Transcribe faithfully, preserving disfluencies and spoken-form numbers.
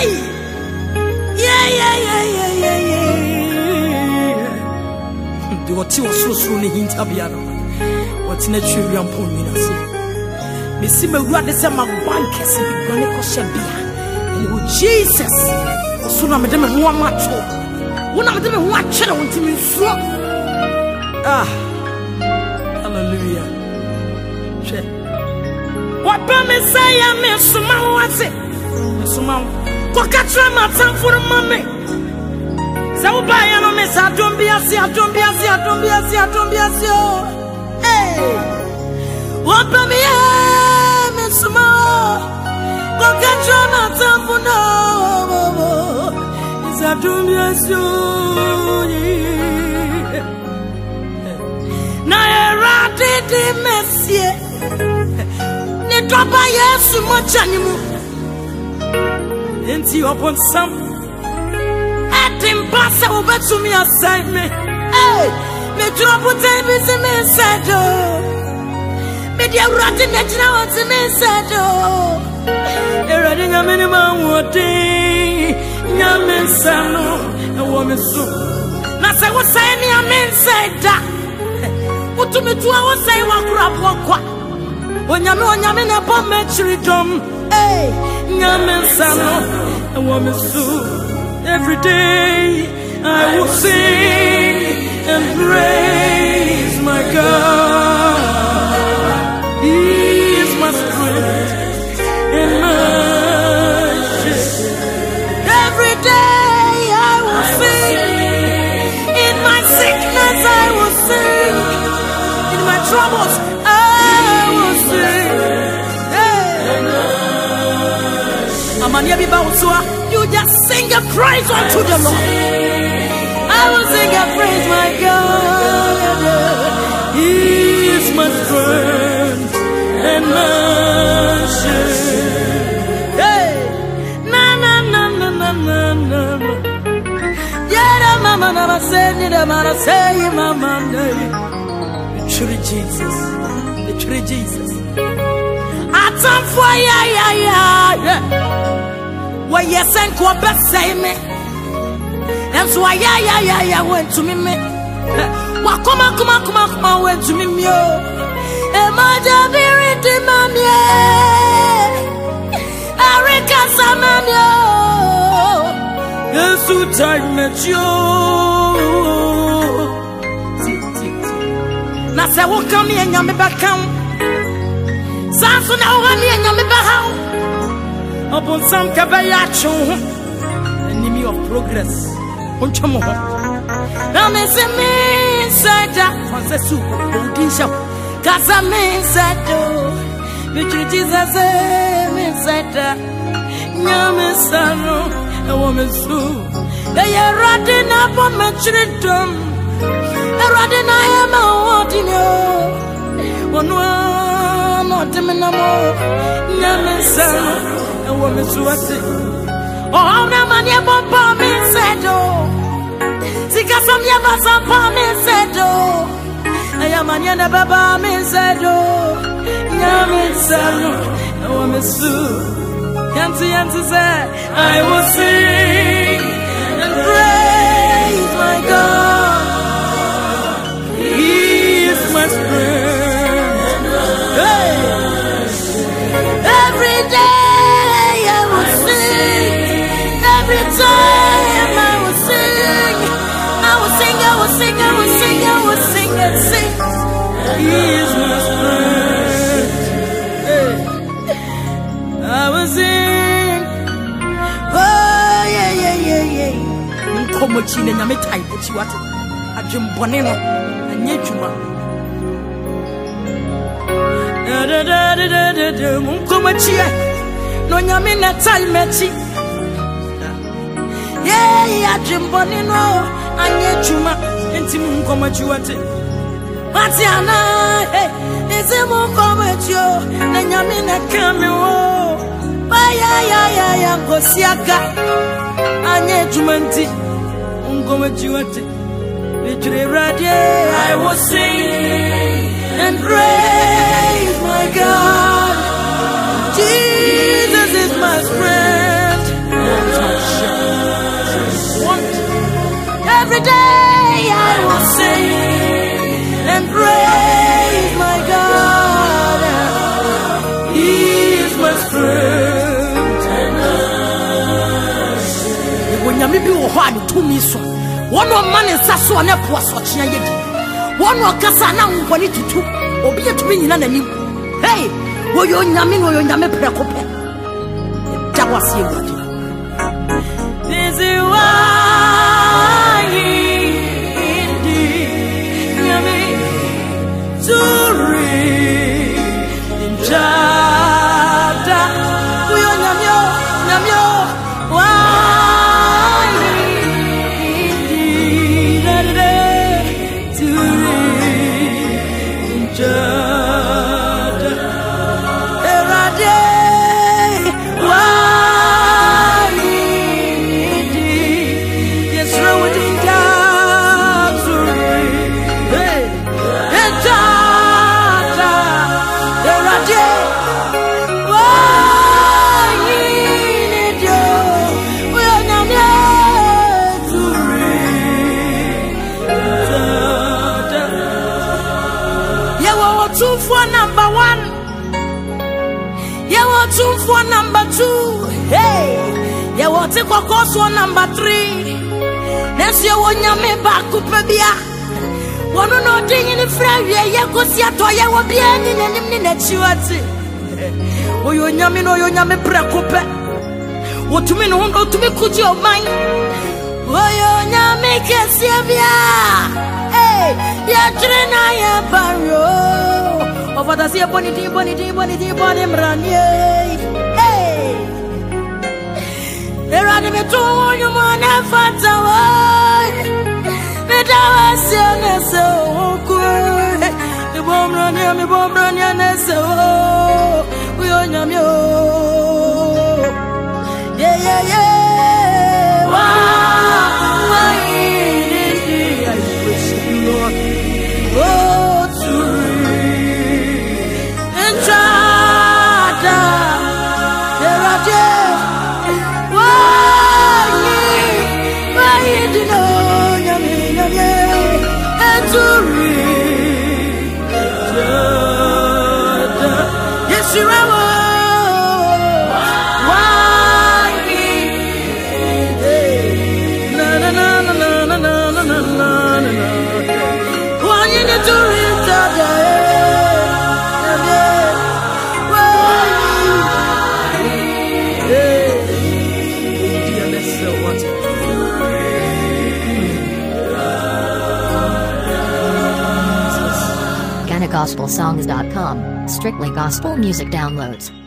Hey! Yeah, yeah, yeah, yeah, yeah, yeah. The what you so soon in Tabiano. What's in a tree and pony? Miss me, what is a man bankers in the Granico Shabia? And Jesus, soon I'm a demon one macho. One of them watch it until me swap. Ah, hallelujah. What promise I am, Miss Suman, what's it? Miss Suman, what catch my time for a moment? So buy an miss, I don't be a see, I don't be a see, I don't be a see, I don't be a see. Hey, what promise, Miss Suman, what catch my time for no? Is I don't be a see. Now I did the messiah. Drop yes, so much animal. Into upon some at impossible, but to me, assignment. Hey, me drop what time is a man said. Me dear rotten that now what's a man said. You're reading a minimum what day, young men, son, a woman soup. Now, I was saying, a man said that. What to me, two hours say, walk up, walk up. When you're not in a bomb, hey, Yaman Sano, a woman soon. Every day I will sing and praise my God. He is my strength and my shield. Every day I will sing. In my sickness I will sing. In my troubles you just sing a praise unto the Lord. I will sing a praise, my God. He is my strength and my shield. Hey, na na na na na na na. Yeah, mama, mama, say, mama, say, mama, the true Jesus, the true Jesus. I time for ya, ya, ya, yeah. Why yes and co best say me. And so I ya ya ya ya went to me me. Wa come on, come on, come on, come on, went to me me. E ma ja biriti mamie. Arika samamio. Yesu time met you. Na se wo come here nyame ba kan. Sanso na wo me nyame ba ha. Upon some cabayacho, enemy of progress. Unchamo. Now, Miss Me said that Francesu, Odisha, Casamin said, which Jesus said that Yamisano, a woman's fool. They are riding up on my children. They're riding, I am a wanting you. One one, not a minute, Yamisano. Woman suwate oh na manye bomba me sedo sika somya basa pa me sedo aya manye na baba me sedo nya me sano woman su yanti yanti say I will sing and praise my God. He is my strength. Hey. Every day every time I will sing, I will sing, I will sing, I will sing, I will sing and sing. He is my strength. I will sing. Oh yeah, yeah, yeah, yeah. Come on, chine na me type what you want. Ajum boneno, anye juma. Da da da da da da. Come on, chine. No nyame na time mechi. Yeah, yeah, Jimbonino, Anya Chuma, and Tim Comachuate. Matiana, hey, is a Mocomacho, and Yamina Cameo. Baya, ya, ya, ya, Gosiaka, Anya Jumanti, Uncomachuate. I will sing and praise my God. Jesus is my strength. ho ade tumi so wono man nsa so na po so kye yedi wono kasa na nkoni tutu obi etumi nyina nanim hey wo yo nyame no yo nyame preko pe jawasi ewadi this is why indeed nyame zuri injada wo yo nyame nyame why indeed zuri injada for number two, hey, you want to go course one number three. That's your one yame back up bia. One no thing in the frame, yeah, go see a toy, will be any in the chiwati. Oh, you yame no, you yame precope. What to mean, won't go to me, could you mind? Oh, you yame Cassavia, hey, yeah, Trina, yeah, barrow. Over the sea, bonny, bonny, bonny, bonny, branye. Hey, there are the two you want to fight away. But I was so good. The bomb run, the bomb run, and so we on your mule. Yeah, yeah, yeah. Why did I wish you, Lord? Oh, to Gospel songs dot com, strictly gospel music downloads.